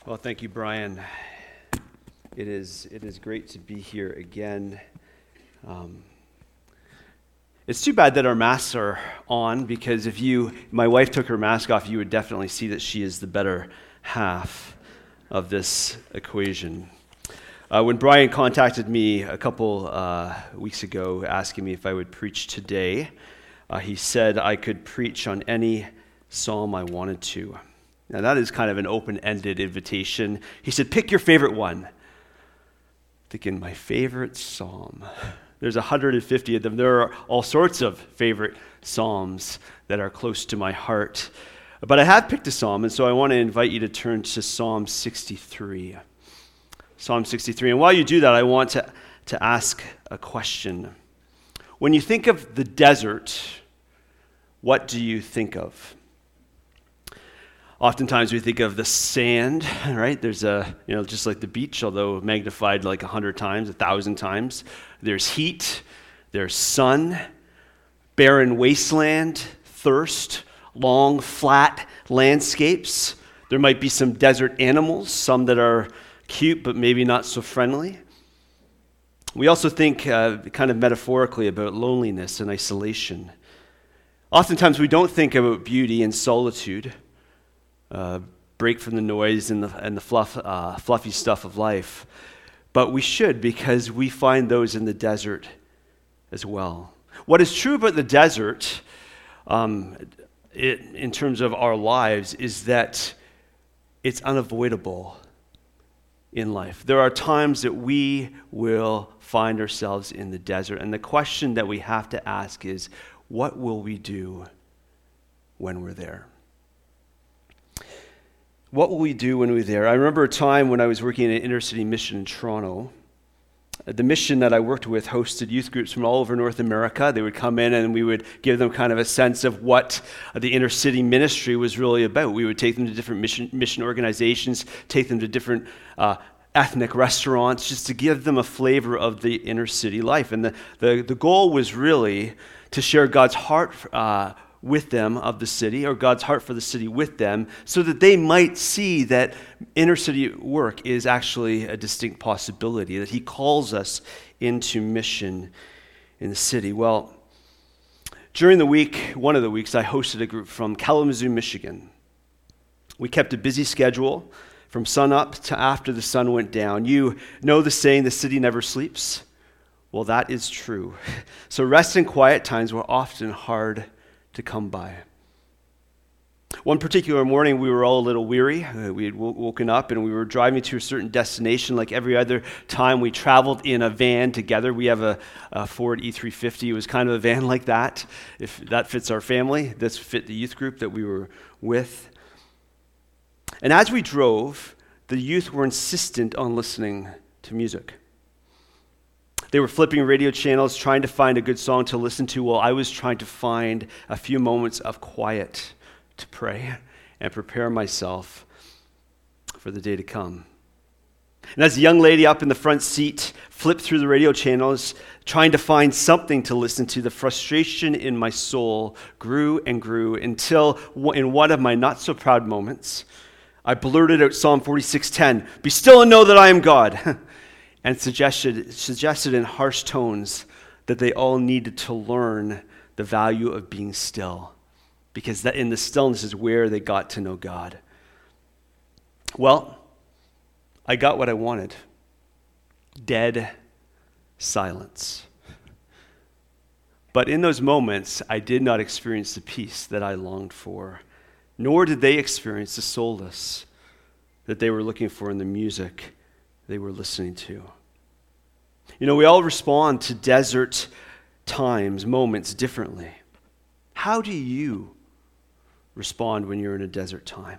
Well, thank you, Brian. It is great to be here again. It's too bad that our masks are on, because if my wife took her mask off, you would definitely see that she is the better half of this equation. When Brian contacted me a couple weeks ago asking me if I would preach today, he said I could preach on any psalm I wanted to. Now, that is kind of an open-ended invitation. He said, pick your favorite one. Thinking, my favorite psalm. There's 150 of them. There are all sorts of favorite psalms that are close to my heart. But I have picked a psalm, and so I want to invite you to turn to Psalm 63. Psalm 63. And while you do that, I want to ask a question. When you think of the desert, what do you think of? Oftentimes we think of the sand, right? There's just like the beach, although magnified like 100 times, 1,000 times. There's heat, there's sun, barren wasteland, thirst, long, flat landscapes. There might be some desert animals, some that are cute but maybe not so friendly. We also think kind of metaphorically about loneliness and isolation. Oftentimes we don't think about beauty and solitude. Break from the noise and the fluffy stuff of life. But we should, because we find those in the desert as well. What is true about the desert, in terms of our lives, is that it's unavoidable in life. There are times that we will find ourselves in the desert, and the question that we have to ask is, what will we do when we're there? What will we do when we're there? I remember a time when I was working in an inner city mission in Toronto. The mission that I worked with hosted youth groups from all over North America. They would come in and we would give them kind of a sense of what the inner city ministry was really about. We would take them to different mission organizations, take them to different ethnic restaurants, just to give them a flavor of the inner city life. And the goal was really to share God's heart with them of the city, or God's heart for the city with them, so that they might see that inner city work is actually a distinct possibility, that He calls us into mission in the city. Well, during the week, one of the weeks, I hosted a group from Kalamazoo, Michigan. We kept a busy schedule from sun up to after the sun went down. You know the saying, the city never sleeps? Well, that is true. So rest and quiet times were often hard to come by. One particular morning, we were all a little weary. We had woken up and we were driving to a certain destination. Like every other time, we traveled in a van together. We have a Ford E350. It was kind of a van like that. If that fits our family, this fit the youth group that we were with. And as we drove, the youth were insistent on listening to music. They were flipping radio channels, trying to find a good song to listen to, while I was trying to find a few moments of quiet to pray and prepare myself for the day to come. And as the young lady up in the front seat flipped through the radio channels, trying to find something to listen to, the frustration in my soul grew and grew until, in one of my not-so-proud moments, I blurted out Psalm 46:10, "Be still and know that I am God." And suggested in harsh tones that they all needed to learn the value of being still, because that in the stillness is where they got to know God. Well, I got what I wanted. Dead silence. But in those moments, I did not experience the peace that I longed for, nor did they experience the solace that they were looking for in the music they were listening to. You know, we all respond to desert times, moments differently. How do you respond when you're in a desert time?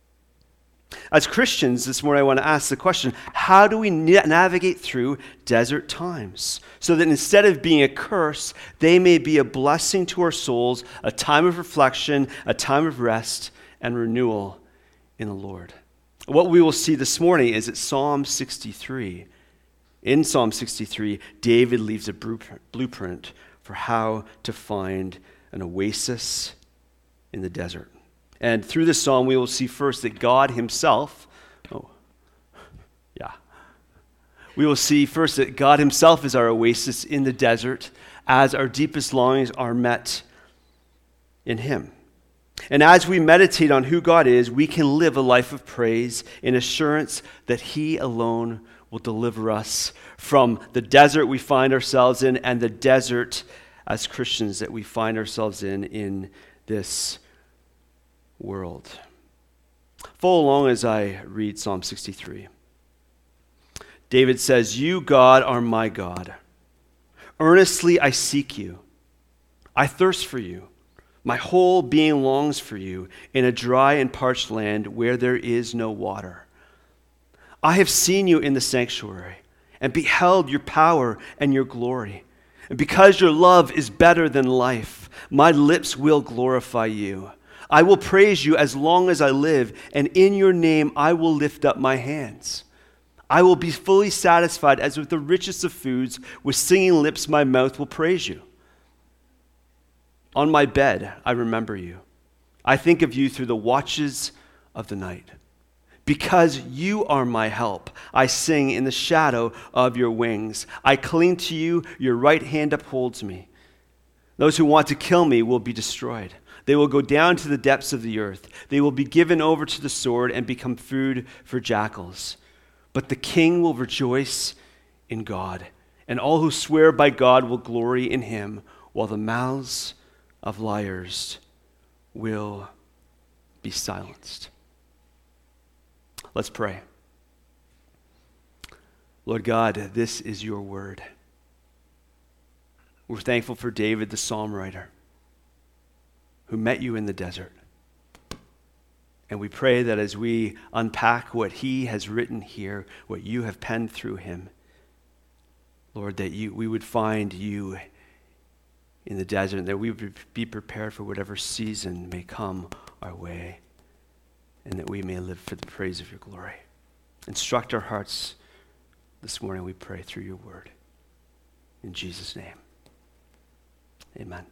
As Christians, this morning I want to ask the question, how do we navigate through desert times so that instead of being a curse, they may be a blessing to our souls, a time of reflection, a time of rest and renewal in the Lord? What we will see this morning is that Psalm 63. In Psalm 63, David leaves a blueprint for how to find an oasis in the desert. And through this psalm, we will see first that God himself, We will see first that God himself is our oasis in the desert as our deepest longings are met in him. And as we meditate on who God is, we can live a life of praise in assurance that he alone will deliver us from the desert we find ourselves in and the desert as Christians that we find ourselves in this world. Follow along as I read Psalm 63. David says, "You, God, are my God. Earnestly I seek you. I thirst for you. My whole being longs for you in a dry and parched land where there is no water. I have seen you in the sanctuary and beheld your power and your glory. And because your love is better than life, my lips will glorify you. I will praise you as long as I live, and in your name I will lift up my hands. I will be fully satisfied as with the richest of foods. With singing lips my mouth will praise you. On my bed I remember you. I think of you through the watches of the night. Because you are my help, I sing in the shadow of your wings. I cling to you, your right hand upholds me. Those who want to kill me will be destroyed. They will go down to the depths of the earth. They will be given over to the sword and become food for jackals. But the king will rejoice in God, and all who swear by God will glory in him, while the mouths of liars will be silenced." Let's pray. Lord God, this is your word. We're thankful for David, the psalm writer, who met you in the desert. And we pray that as we unpack what he has written here, what you have penned through him, Lord, that we would find you in the desert, and that we would be prepared for whatever season may come our way, and that we may live for the praise of your glory. Instruct our hearts this morning, we pray, through your word. In Jesus' name, amen.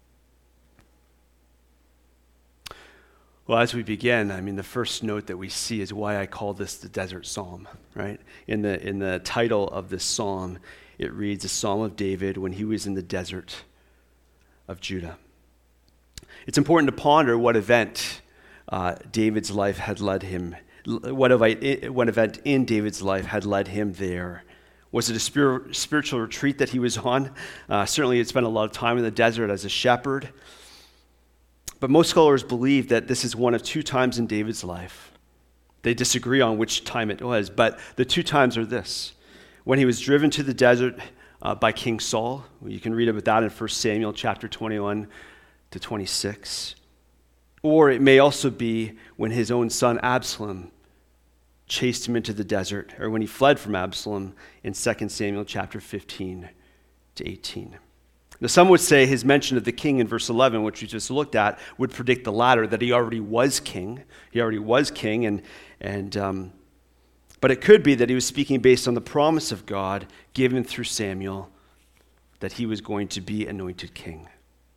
Well, as we begin, the first note that we see is why I call this the Desert Psalm, right? In the title of this psalm, it reads, "A Psalm of David when he was in the desert of Judah." It's important to ponder what event David's life had led him, what event in David's life had led him there. Was it a spiritual retreat that he was on? Certainly he'd spent a lot of time in the desert as a shepherd. But most scholars believe that this is one of two times in David's life. They disagree on which time it was, but the two times are this. When he was driven to the desert by King Saul. You can read about that in 1 Samuel chapter 21 to 26. Or it may also be when his own son Absalom chased him into the desert, or when he fled from Absalom in 2 Samuel chapter 15 to 18. Now, some would say his mention of the king in verse 11, which we just looked at, would predict the latter, that he already was king. He already was king, but it could be that he was speaking based on the promise of God given through Samuel that he was going to be anointed king.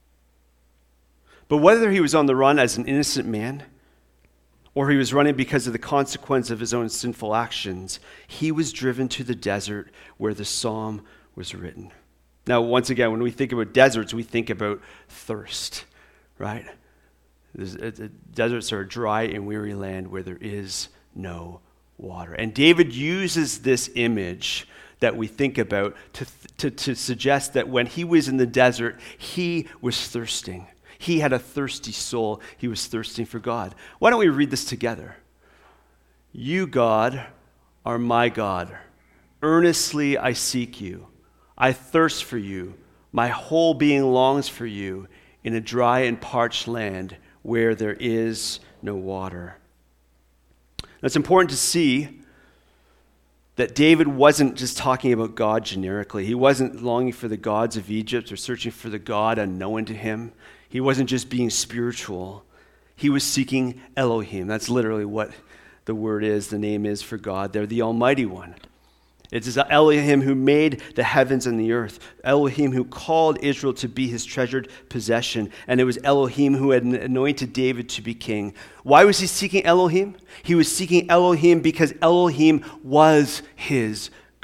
But whether he was on the run as an innocent man, or he was running because of the consequence of his own sinful actions, he was driven to the desert where the psalm was written. Now, once again, when we think about deserts, we think about thirst, right? Deserts are a dry and weary land where there is no water. And David uses this image that we think about to suggest that when he was in the desert, he was thirsting. He had a thirsty soul. He was thirsting for God. Why don't we read this together? You, God, are my God. Earnestly I seek you. I thirst for you. My whole being longs for you in a dry and parched land where there is no water. Now, it's important to see that David wasn't just talking about God generically. He wasn't longing for the gods of Egypt or searching for the God unknown to him. He wasn't just being spiritual. He was seeking Elohim. That's literally what the word is, the name is for God. They're the Almighty One. It is Elohim who made the heavens and the earth, Elohim who called Israel to be his treasured possession, and it was Elohim who had anointed David to be king. Why was he seeking Elohim? He was seeking Elohim because Elohim was his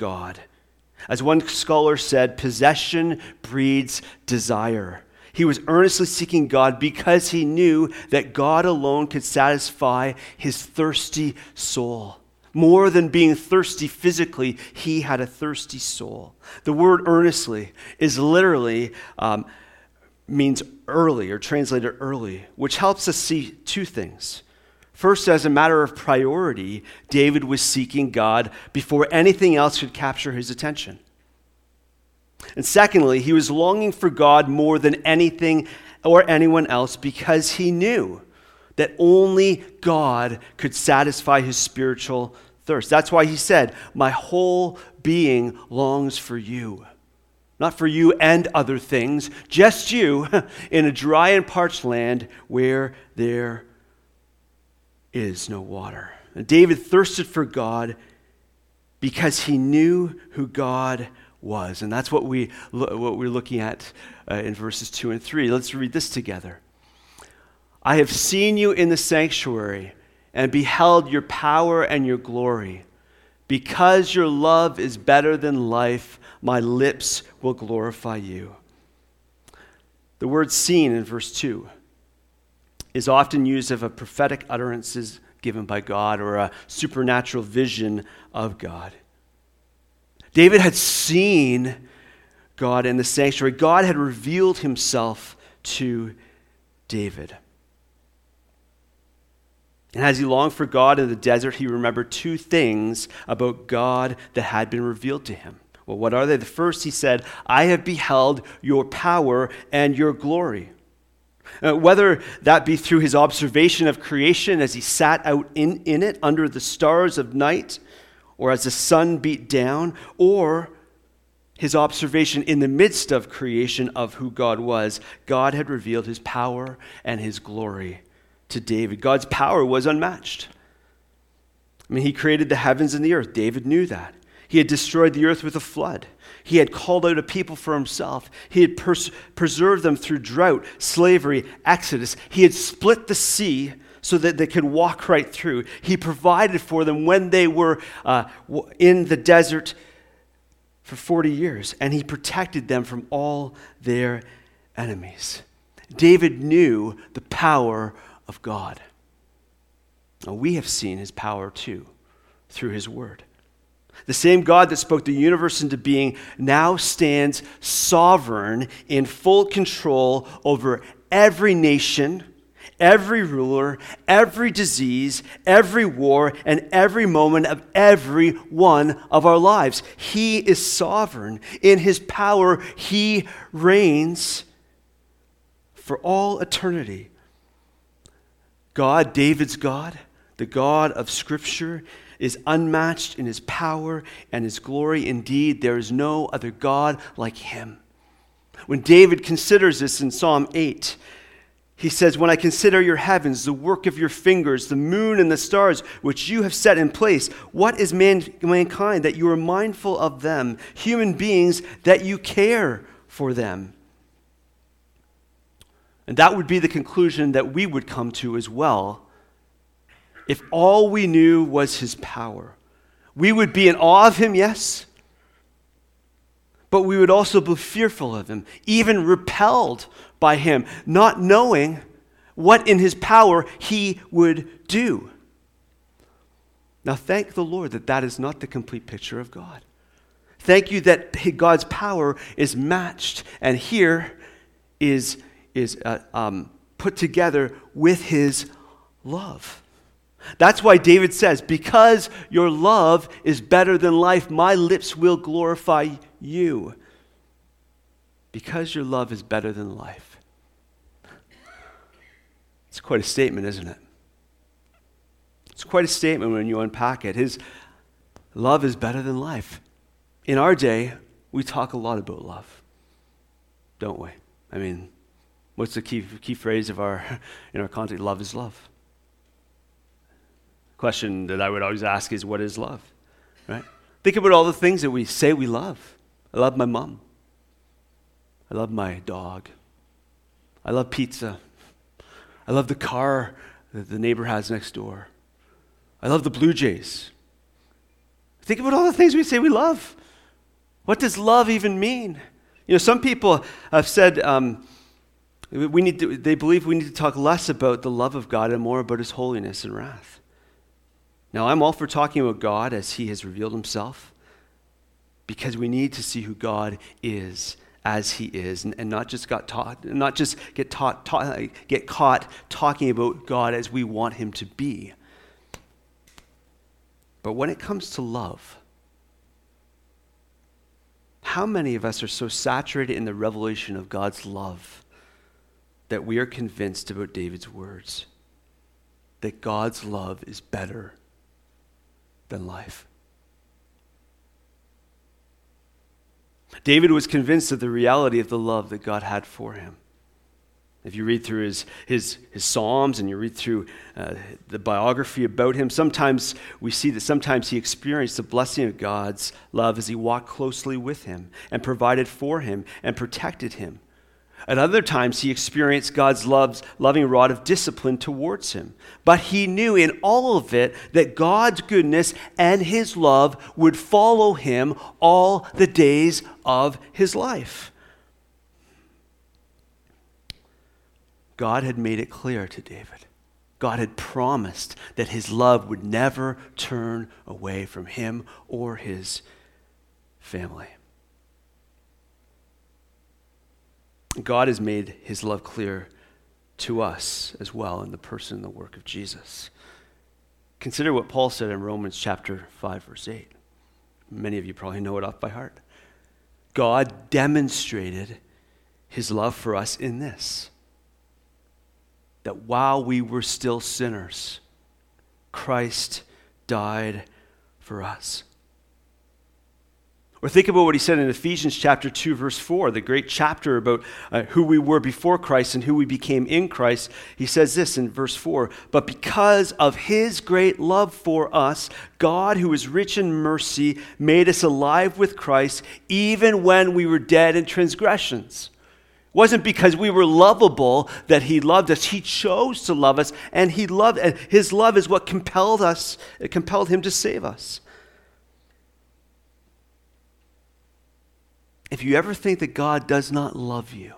God. As one scholar said, possession breeds desire. He was earnestly seeking God because he knew that God alone could satisfy his thirsty soul. More than being thirsty physically, he had a thirsty soul. The word earnestly is literally means early, or translated early, which helps us see two things. First, as a matter of priority, David was seeking God before anything else could capture his attention. And secondly, he was longing for God more than anything or anyone else because he knew that only God could satisfy his spiritual thirst. That's why he said, "My whole being longs for you." Not for you and other things, just you in a dry and parched land where there is no water. And David thirsted for God because he knew who God was. And that's what we're looking at in verses 2 and 3. Let's read this together. "I have seen you in the sanctuary and beheld your power and your glory. Because your love is better than life, my lips will glorify you." The word "seen" in verse 2 is often used of a prophetic utterances given by God or a supernatural vision of God. David had seen God in the sanctuary. God had revealed himself to David. And as he longed for God in the desert, he remembered two things about God that had been revealed to him. Well, what are they? The first, he said, "I have beheld your power and your glory." Whether that be through his observation of creation as he sat out in it under the stars of night, or as the sun beat down, or his observation in the midst of creation of who God was, God had revealed his power and his glory to David. God's power was unmatched. I mean, he created the heavens and the earth. David knew that. He had destroyed the earth with a flood. He had called out a people for himself. He had preserved them through drought, slavery, exodus. He had split the sea so that they could walk right through. He provided for them when they were in the desert for 40 years, and he protected them from all their enemies. David knew the power of God. Now, we have seen his power too through his word. The same God that spoke the universe into being now stands sovereign in full control over every nation, every ruler, every disease, every war, and every moment of every one of our lives. He is sovereign. In his power, he reigns for all eternity. God, David's God, the God of Scripture, is unmatched in his power and his glory. Indeed, there is no other God like him. When David considers this in Psalm 8, he says, "When I consider your heavens, the work of your fingers, the moon and the stars, which you have set in place, what is mankind that you are mindful of them, human beings that you care for them?" And that would be the conclusion that we would come to as well. If all we knew was his power, we would be in awe of him, yes, but we would also be fearful of him, even repelled by him, not knowing what in his power he would do. Now, thank the Lord that that is not the complete picture of God. Thank you that God's power is matched, and here is put together with his love. That's why David says, "Because your love is better than life, my lips will glorify you." Because your love is better than life. It's quite a statement, isn't it? It's quite a statement when you unpack it. His love is better than life. In our day, we talk a lot about love, don't we? I mean, what's the key phrase in our context? Love is love. Question that I would always ask is, what is love? Right? Think about all the things that we say we love. I love my mom. I love my dog. I love pizza. I love the car that the neighbor has next door. I love the Blue Jays. Think about all the things we say we love. What does love even mean? Some people have said they believe we need to talk less about the love of God and more about his holiness and wrath. Now, I'm all for talking about God as he has revealed himself, because we need to see who God is as he is, and not just get caught talking about God as we want him to be. But when it comes to love, how many of us are so saturated in the revelation of God's love that we are convinced about David's words, that God's love is better than life? David was convinced of the reality of the love that God had for him. If you read through his Psalms and you read through the biography about him, sometimes we see that sometimes he experienced the blessing of God's love as he walked closely with him and provided for him and protected him. At other times, he experienced God's loving rod of discipline towards him. But he knew in all of it that God's goodness and his love would follow him all the days of his life. God had made it clear to David. God had promised that his love would never turn away from him or his family. God has made his love clear to us as well in the person and the work of Jesus. Consider what Paul said in Romans chapter 5, verse 8. Many of you probably know it off by heart. God demonstrated his love for us in this, that while we were still sinners, Christ died for us. Or think about what he said in Ephesians chapter 2, verse 4, the great chapter about who we were before Christ and who we became in Christ. He says this in verse 4, "But because of his great love for us, God, who is rich in mercy, made us alive with Christ, even when we were dead in transgressions." It wasn't because we were lovable that he loved us. He chose to love us, and his love is what compelled him to save us. If you ever think that God does not love you,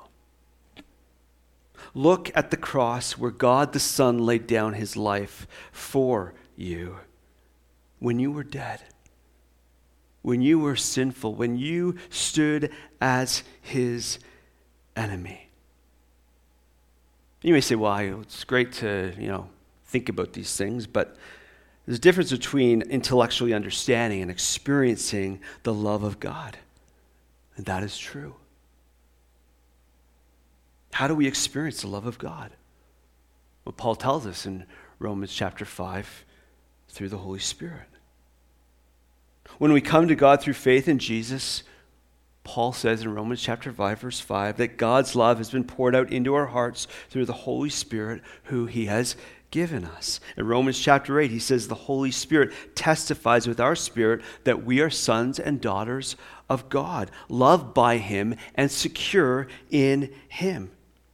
look at the cross where God the Son laid down his life for you when you were dead, when you were sinful, when you stood as his enemy. You may say, well, it's great to, think about these things, but there's a difference between intellectually understanding and experiencing the love of God. And that is true. How do we experience the love of God? Well, Paul tells us in Romans chapter 5, through the Holy Spirit. When we come to God through faith in Jesus, Paul says in Romans chapter 5, verse 5, that God's love has been poured out into our hearts through the Holy Spirit who he has given us. In Romans chapter 8, he says the Holy Spirit testifies with our spirit that we are sons and daughters of God, loved by him and secure in him.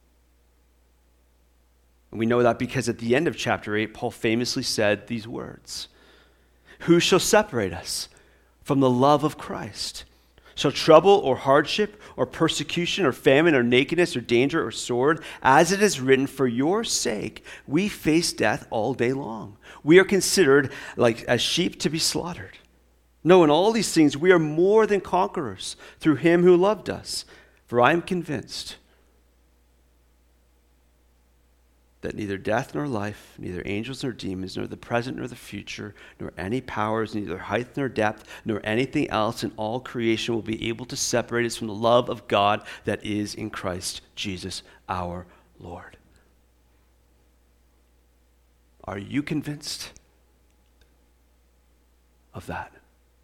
And we know that because at the end of chapter 8, Paul famously said these words, "Who shall separate us from the love of Christ? Shall trouble or hardship or persecution or famine or nakedness or danger or sword? As it is written, for your sake we face death all day long. We are considered like as sheep to be slaughtered. No, in all these things we are more than conquerors through him who loved us. For I am convinced that neither death nor life, neither angels nor demons, nor the present nor the future, nor any powers, neither height nor depth, nor anything else in all creation will be able to separate us from the love of God that is in Christ Jesus our Lord." Are you convinced of that?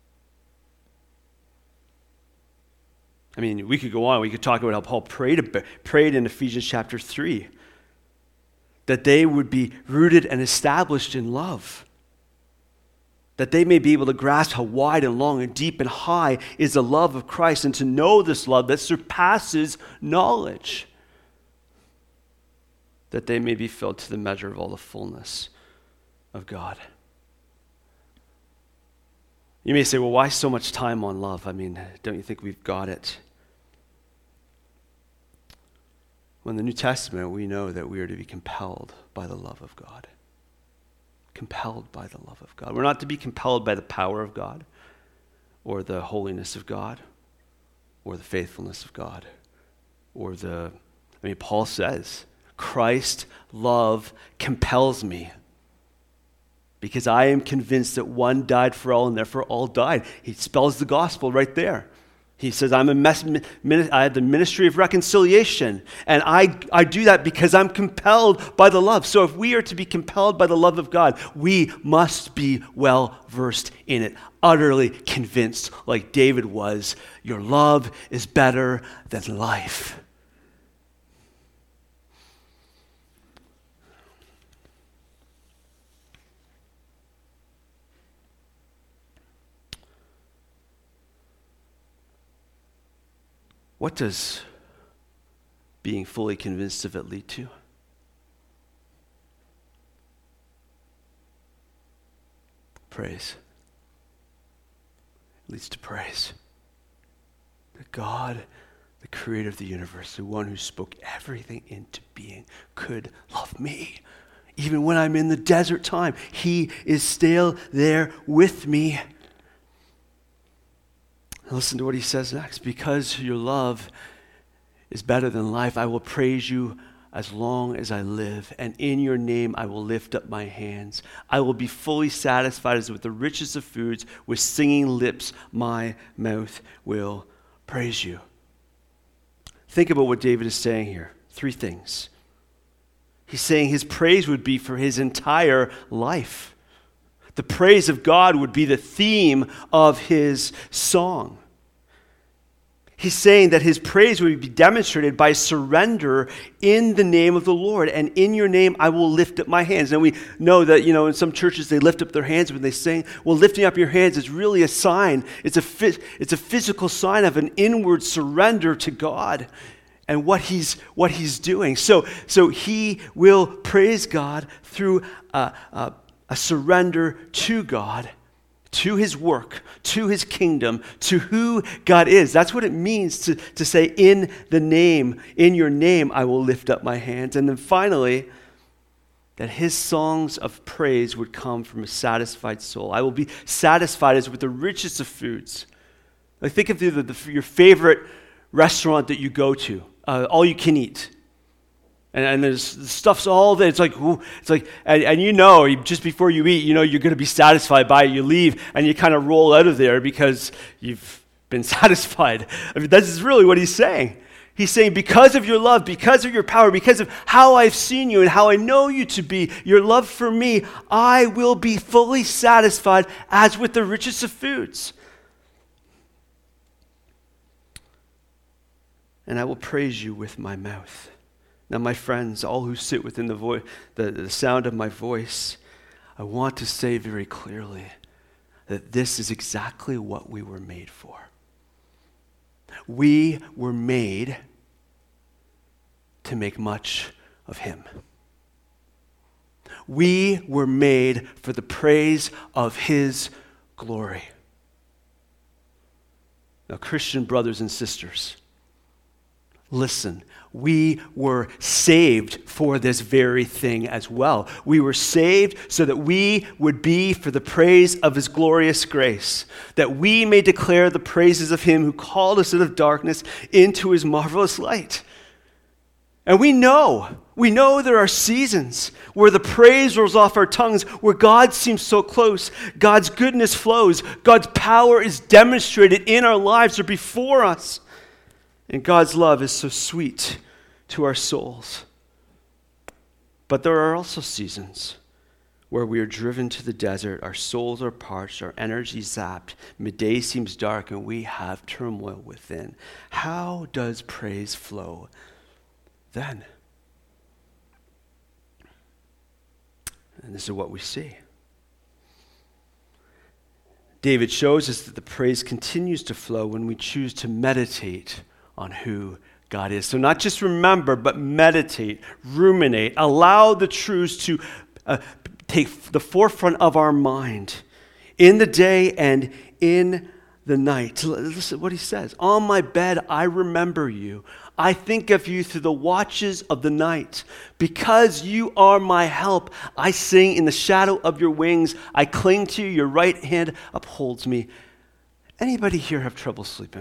I mean, we could go on. We could talk about how Paul prayed in Ephesians chapter 3, that they would be rooted and established in love, that they may be able to grasp how wide and long and deep and high is the love of Christ, and to know this love that surpasses knowledge, that they may be filled to the measure of all the fullness of God. You may say, well, why so much time on love? I mean, don't you think we've got it? Well, in the New Testament, we know that we are to be compelled by the love of God. Compelled by the love of God. We're not to be compelled by the power of God, or the holiness of God, or the faithfulness of God, or Paul says, Christ's love compels me, because I am convinced that one died for all and therefore all died. He spells the gospel right there. He says, I have the ministry of reconciliation, and I do that because I'm compelled by the love. So if we are to be compelled by the love of God, we must be well versed in it, utterly convinced, like David was, your love is better than life. What does being fully convinced of it lead to? Praise. It leads to praise. That God, the creator of the universe, the one who spoke everything into being, could love me. Even when I'm in the desert time, he is still there with me. Listen to what he says next. Because your love is better than life, I will praise you as long as I live, and in your name I will lift up my hands. I will be fully satisfied as with the richest of foods. With singing lips my mouth will praise you. Think about what David is saying here. 3 things. He's saying his praise would be for his entire life. The praise of God would be the theme of his song. He's saying that his praise would be demonstrated by surrender in the name of the Lord. And in your name, I will lift up my hands. And we know that, in some churches, they lift up their hands when they sing. Well, lifting up your hands is really a sign. It's a physical sign of an inward surrender to God and what he's doing. So he will praise God through a surrender to God, to his work, to his kingdom, to who God is. That's what it means to say, in your name, I will lift up my hands. And then finally, that his songs of praise would come from a satisfied soul. I will be satisfied as with the richest of foods. Like, think of your favorite restaurant that you go to, all you can eat. And there's the stuff's all there. It's like, and just before you eat, you're going to be satisfied by it. You leave and you kind of roll out of there because you've been satisfied. I mean, this is really what he's saying. He's saying, because of your love, because of your power, because of how I've seen you and how I know you to be, your love for me, I will be fully satisfied as with the richest of foods. And I will praise you with my mouth. Now, my friends, all who sit within the sound of my voice, I want to say very clearly that this is exactly what we were made for. We were made to make much of him. We were made for the praise of his glory. Now, Christian brothers and sisters, listen, we were saved for this very thing as well. We were saved so that we would be for the praise of his glorious grace, that we may declare the praises of him who called us out of darkness into his marvelous light. And we know there are seasons where the praise rolls off our tongues, where God seems so close, God's goodness flows, God's power is demonstrated in our lives or before us. And God's love is so sweet to our souls. But there are also seasons where we are driven to the desert, our souls are parched, our energy zapped, midday seems dark, and we have turmoil within. How does praise flow then? And this is what we see. David shows us that the praise continues to flow when we choose to meditate on who God is. So not just remember, but meditate, ruminate, allow the truths to take the forefront of our mind in the day and in the night. Listen to what he says. On my bed, I remember you. I think of you through the watches of the night. Because you are my help, I sing in the shadow of your wings. I cling to you. Your right hand upholds me. Anybody here have trouble sleeping?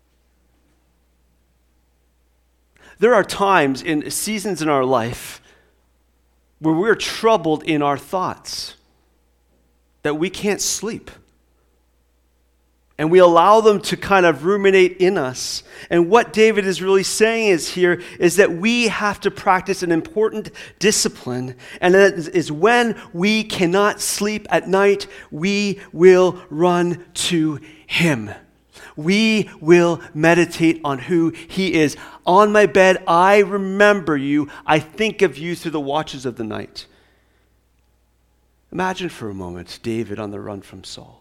There are times in seasons in our life where we're troubled in our thoughts, that we can't sleep. And we allow them to kind of ruminate in us. And what David is really saying is that we have to practice an important discipline. And that is when we cannot sleep at night, we will run to him. We will meditate on who he is. On my bed, I remember you. I think of you through the watches of the night. Imagine for a moment David on the run from Saul.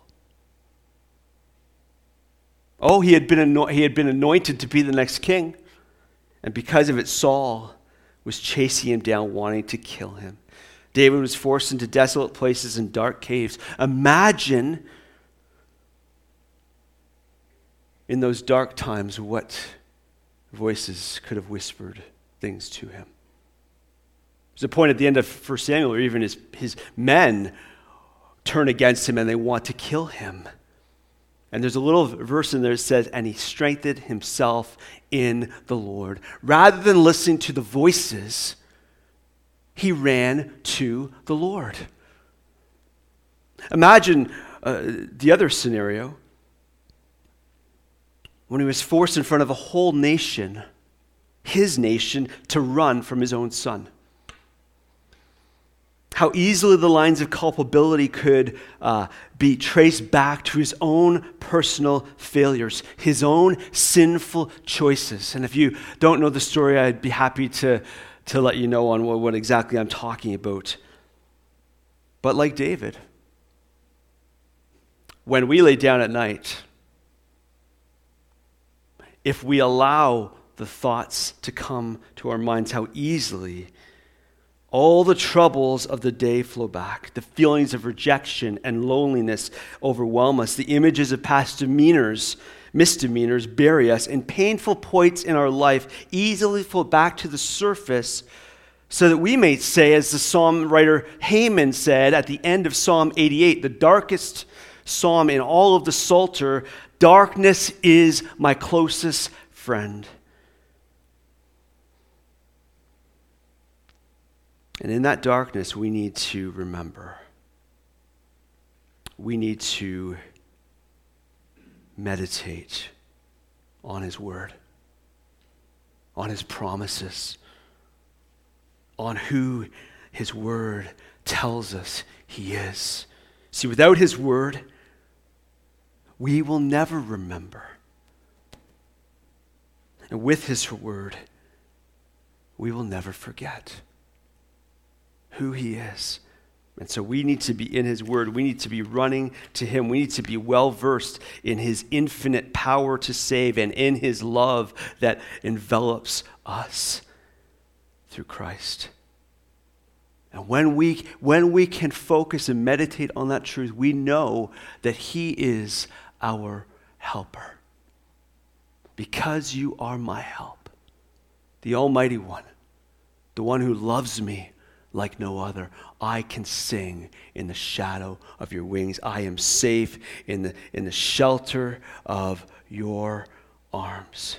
Oh, he had been anointed to be the next king. And because of it, Saul was chasing him down, wanting to kill him. David was forced into desolate places and dark caves. Imagine in those dark times what voices could have whispered things to him. There's a point at the end of 1 Samuel where even his men turn against him and they want to kill him. And there's a little verse in there that says, and he strengthened himself in the Lord. Rather than listening to the voices, he ran to the Lord. Imagine the other scenario when he was forced in front of a whole nation, his nation, to run from his own son. How easily the lines of culpability could be traced back to his own personal failures, his own sinful choices. And if you don't know the story, I'd be happy to let you know on what exactly I'm talking about. But like David, when we lay down at night, if we allow the thoughts to come to our minds, how easily all the troubles of the day flow back. The feelings of rejection and loneliness overwhelm us. The images of past misdemeanors bury us, and painful points in our life easily flow back to the surface so that we may say, as the psalm writer Haman said at the end of Psalm 88, the darkest psalm in all of the Psalter, darkness is my closest friend. And in that darkness, we need to remember. We need to meditate on his word, on his promises, on who his word tells us he is. See, without his word, we will never remember. And with his word, we will never forget who he is. And so we need to be in his word. We need to be running to him. We need to be well versed in his infinite power to save and in his love that envelops us through Christ. And when we can focus and meditate on that truth, we know that he is our helper. Because you are my help, the Almighty One, the one who loves me like no other, I can sing in the shadow of your wings. I am safe in the shelter of your arms.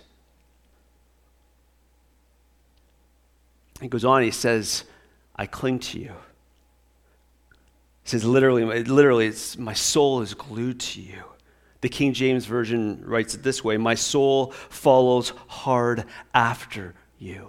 He goes on, he says, I cling to you. He says literally, it's, my soul is glued to you. The King James Version writes it this way, my soul follows hard after you.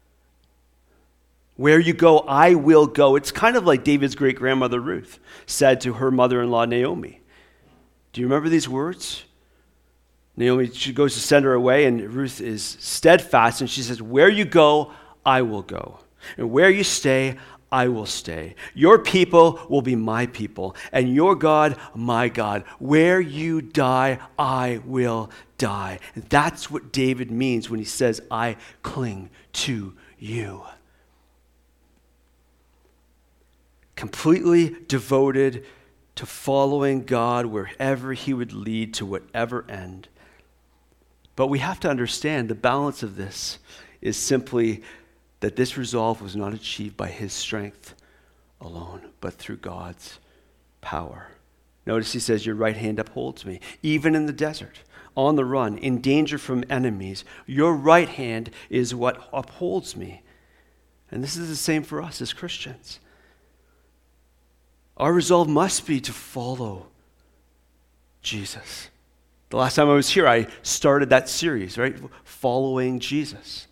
Where you go, I will go. It's kind of like David's great-grandmother Ruth said to her mother-in-law Naomi. Do you remember these words? Naomi, she goes to send her away, and Ruth is steadfast, and she says, where you go, I will go. And where you stay, I will stay. Your people will be my people, and your God, my God. Where you die, I will die. And that's what David means when he says, I cling to you. Completely devoted to following God wherever he would lead, to whatever end. But we have to understand the balance of this is simply that this resolve was not achieved by his strength alone, but through God's power. Notice he says, your right hand upholds me. Even in the desert, on the run, in danger from enemies, your right hand is what upholds me. And this is the same for us as Christians. Our resolve must be to follow Jesus. The last time I was here, I started that series, right? Following Jesus.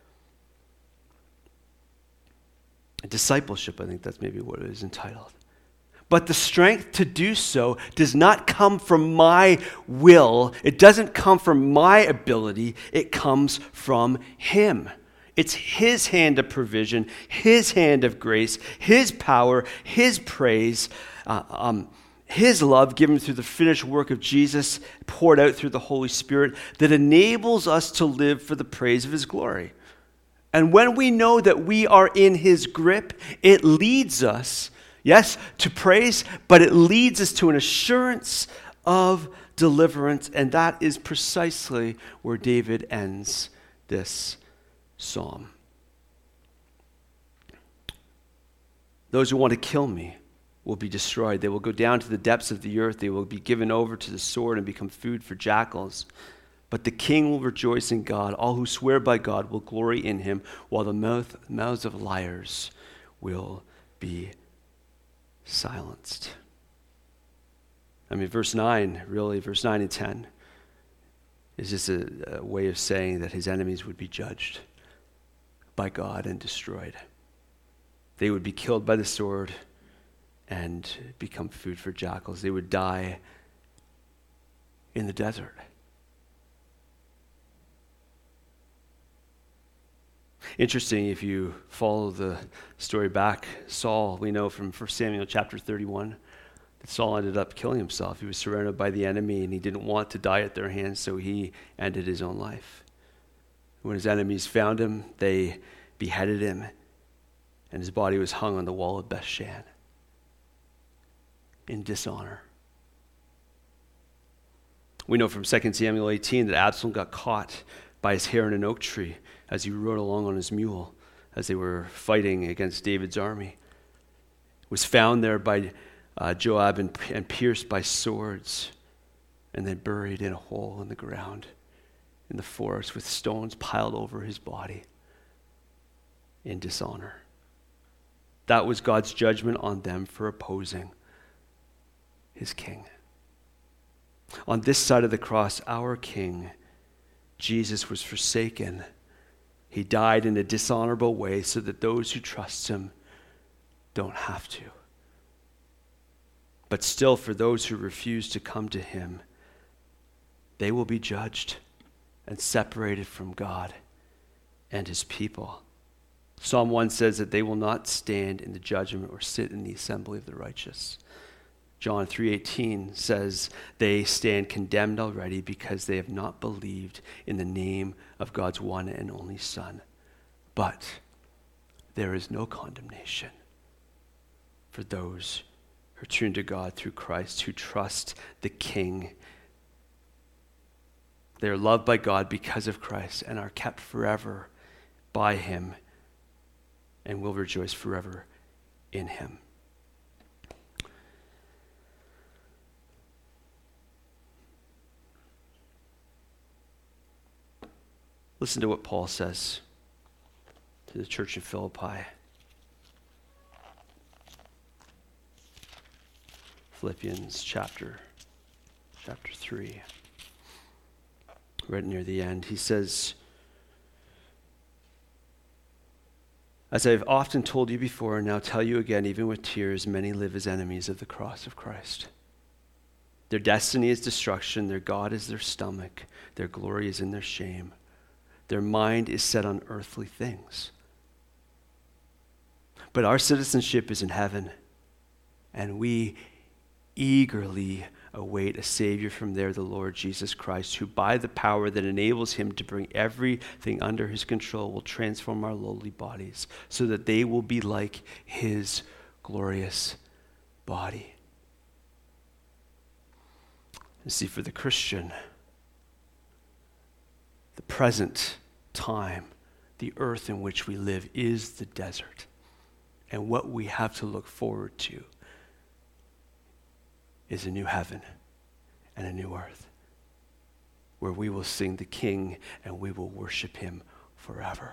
Discipleship, I think that's maybe what it is entitled. But the strength to do so does not come from my will. It doesn't come from my ability. It comes from him. It's his hand of provision, his hand of grace, his power, his praise, his love given through the finished work of Jesus, poured out through the Holy Spirit, that enables us to live for the praise of his glory. And when we know that we are in his grip, it leads us, yes, to praise, but it leads us to an assurance of deliverance. And that is precisely where David ends this psalm. Those who want to kill me will be destroyed. They will go down to the depths of the earth. They will be given over to the sword and become food for jackals. But the king will rejoice in God. All who swear by God will glory in him, while the mouths of liars will be silenced. I mean, verse 9 and 10 is just a way of saying that his enemies would be judged by God and destroyed. They would be killed by the sword and become food for jackals. They would die in the desert. Interesting, if you follow the story back, Saul, we know from 1 Samuel chapter 31, that Saul ended up killing himself. He was surrounded by the enemy and he didn't want to die at their hands, so he ended his own life. When his enemies found him, they beheaded him, and his body was hung on the wall of Bethshan in dishonor. We know from 2 Samuel 18 that Absalom got caught by his hair in an oak tree as he rode along on his mule as they were fighting against David's army. Was found there by Joab and pierced by swords, and then buried in a hole in the ground in the forest with stones piled over his body in dishonor. That was God's judgment on them for opposing his king. On this side of the cross, our king, Jesus, was forsaken. He died in a dishonorable way so that those who trust him don't have to. But still, for those who refuse to come to him, they will be judged and separated from God and his people. Psalm 1 says that they will not stand in the judgment or sit in the assembly of the righteous. John 3:18 says they stand condemned already because they have not believed in the name of God's one and only Son. But there is no condemnation for those who turn to God through Christ, who trust the King. They are loved by God because of Christ and are kept forever by him and will rejoice forever in him. Listen to what Paul says to the church in Philippi. Philippians chapter 3. Right near the end, he says, as I've often told you before and now tell you again, even with tears, many live as enemies of the cross of Christ. Their destiny is destruction. Their God is their stomach. Their glory is in their shame. Their mind is set on earthly things. But our citizenship is in heaven, and we eagerly await a Savior from there, the Lord Jesus Christ, who by the power that enables him to bring everything under his control will transform our lowly bodies so that they will be like his glorious body. And see, for the Christian, the present time, the earth in which we live is the desert. And what we have to look forward to is a new heaven and a new earth, where we will sing the King and we will worship him forever.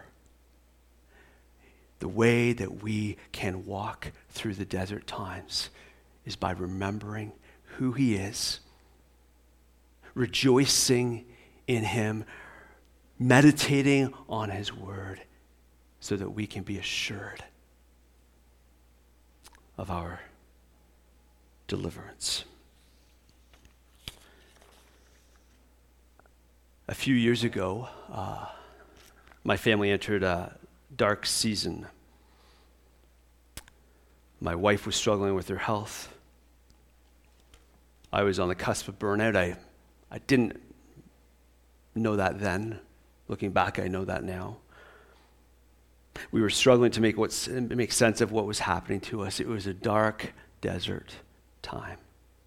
The way that we can walk through the desert times is by remembering who he is, rejoicing in him, meditating on his word, so that we can be assured of our deliverance. A few years ago, my family entered a dark season. My wife was struggling with her health. I was on the cusp of burnout. I didn't know that then. Looking back, I know that now. We were struggling to make sense of what was happening to us. It was a dark desert time.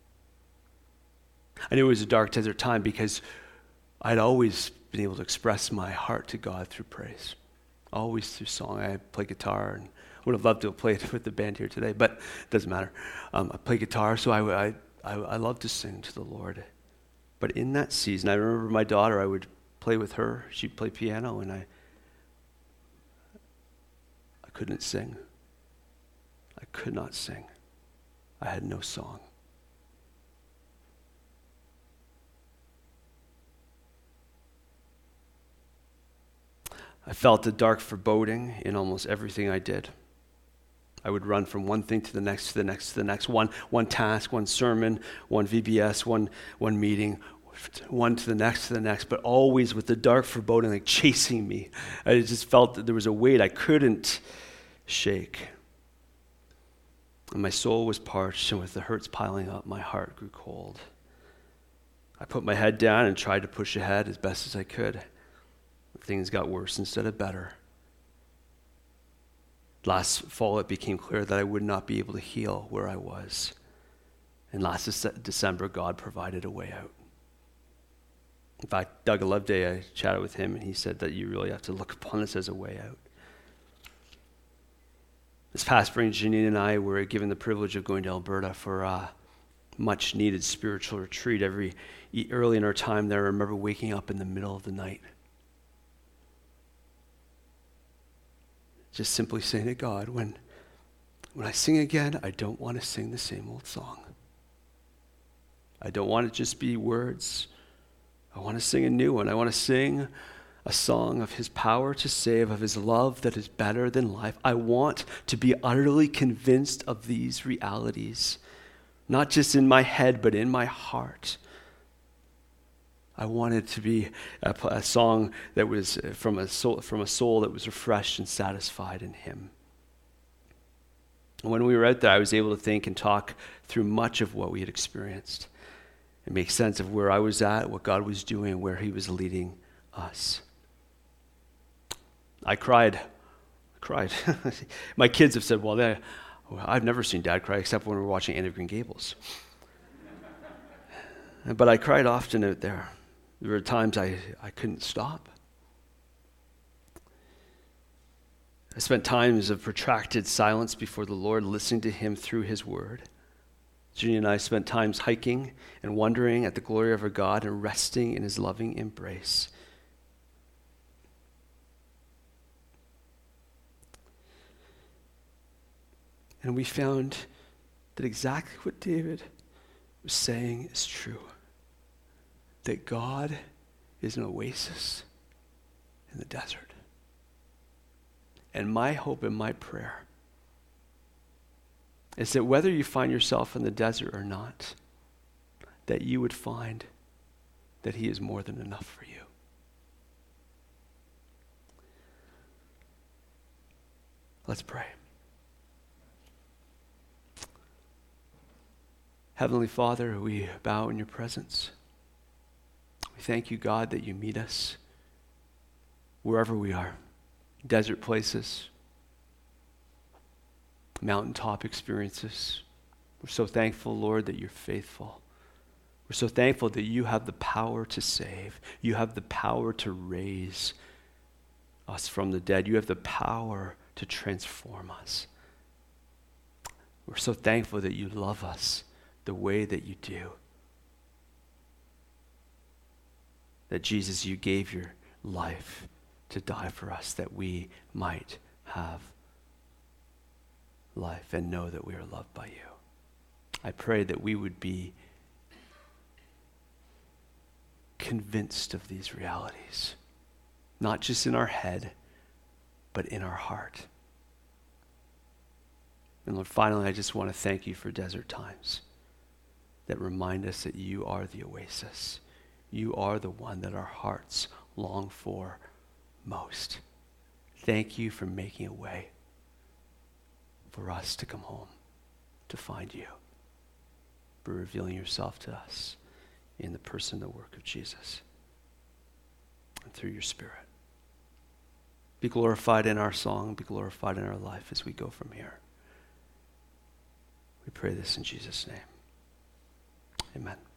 I knew it was a dark desert time because I'd always been able to express my heart to God through praise, always through song. I play guitar, and would have loved to have played with the band here today, but it doesn't matter. I play guitar, so I love to sing to the Lord. But in that season, I remember my daughter, I would play with her. She'd play piano, and I couldn't sing. I could not sing. I had no song. I felt a dark foreboding in almost everything I did. I would run from one thing to the next, to the next, to the next. One task, one sermon, one VBS, one meeting, one to the next, but always with the dark foreboding like chasing me. I just felt that there was a weight I couldn't shake. And my soul was parched, and with the hurts piling up, my heart grew cold. I put my head down and tried to push ahead as best as I could. Things got worse instead of better. Last fall, it became clear that I would not be able to heal where I was. And last December, God provided a way out. In fact, Doug Loveday, I chatted with him, and he said that you really have to look upon this as a way out. This past spring, Janine and I were given the privilege of going to Alberta for a much-needed spiritual retreat. Early in our time there, I remember waking up in the middle of the night, just simply saying to God, when I sing again, I don't want to sing the same old song. I don't want it to just be words. I want to sing a new one. I want to sing a song of his power to save, of his love that is better than life. I want to be utterly convinced of these realities, not just in my head, but in my heart. I wanted to be a song that was from a soul that was refreshed and satisfied in him. And when we were out there, I was able to think and talk through much of what we had experienced and make sense of where I was at, what God was doing, and where he was leading us. I cried. My kids have said, well, I've never seen Dad cry except when we were watching Anne of Green Gables. But I cried often out there. There were times I couldn't stop. I spent times of protracted silence before the Lord, listening to him through his word. Junie and I spent times hiking and wondering at the glory of our God and resting in his loving embrace. And we found that exactly what David was saying is true. That God is an oasis in the desert. And my hope and my prayer is that whether you find yourself in the desert or not, that you would find that he is more than enough for you. Let's pray. Heavenly Father, we bow in your presence. We thank you, God, that you meet us wherever we are, desert places, mountaintop experiences. We're so thankful, Lord, that you're faithful. We're so thankful that you have the power to save. You have the power to raise us from the dead. You have the power to transform us. We're so thankful that you love us the way that you do. That Jesus, you gave your life to die for us, that we might have life and know that we are loved by you. I pray that we would be convinced of these realities, not just in our head, but in our heart. And Lord, finally, I just want to thank you for desert times that remind us that you are the oasis. You are the one that our hearts long for most. Thank you for making a way for us to come home, to find you, for revealing yourself to us in the person and the work of Jesus and through your Spirit. Be glorified in our song, be glorified in our life as we go from here. We pray this in Jesus' name. Amen.